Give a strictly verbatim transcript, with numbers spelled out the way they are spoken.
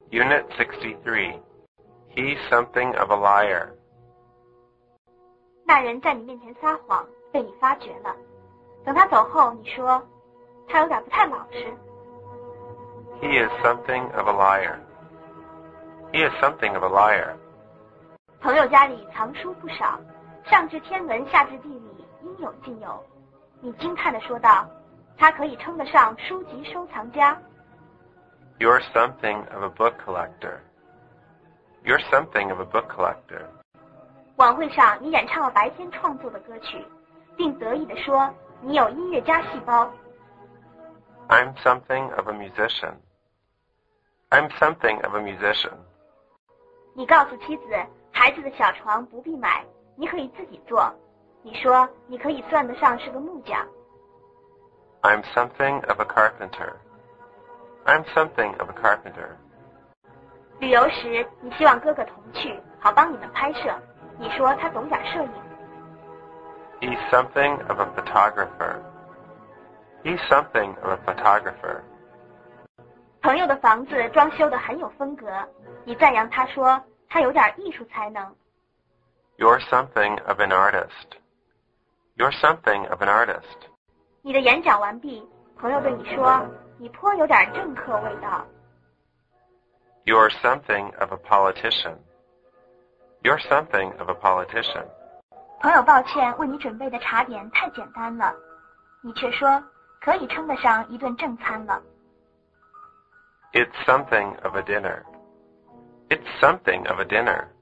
Unit sixty-three. He's something of a liar. 那人在你面前撒谎，被你发觉了。等他走后，你说他有点不太老实。 He is something of a liar. He is something of a liar. 朋友家里藏书不少，上至天文，下至地理，应有尽有。你惊叹地说道，他可以称得上书籍收藏家。 You're something of a book collector. You're something of a book collector. 晚会上你演唱了白天创作的歌曲，并得意地说你有音乐家细胞。 I'm something of a musician. I'm something of a musician. 你告诉妻子，孩子的小床不必买，你可以自己做。你说你可以算得上是个木匠。 I'm something of a carpenter. I'm something of a carpenter. 旅游时，你希望哥哥同去，好帮你们拍摄。你说他懂点摄影。 He's something of a photographer. He's something of a photographer. 朋友的房子装修得很有风格，你赞扬他说他有点艺术才能。 You're something of an artist. You're something of an artist. 你的演讲完毕，朋友对你说你颇有点政客味道。 You're something of a politician. You're something of a politician. 朋友抱歉为你准备的茶点太简单了，你却说可以称得上一顿正餐了。 It's something of a dinner. It's something of a dinner.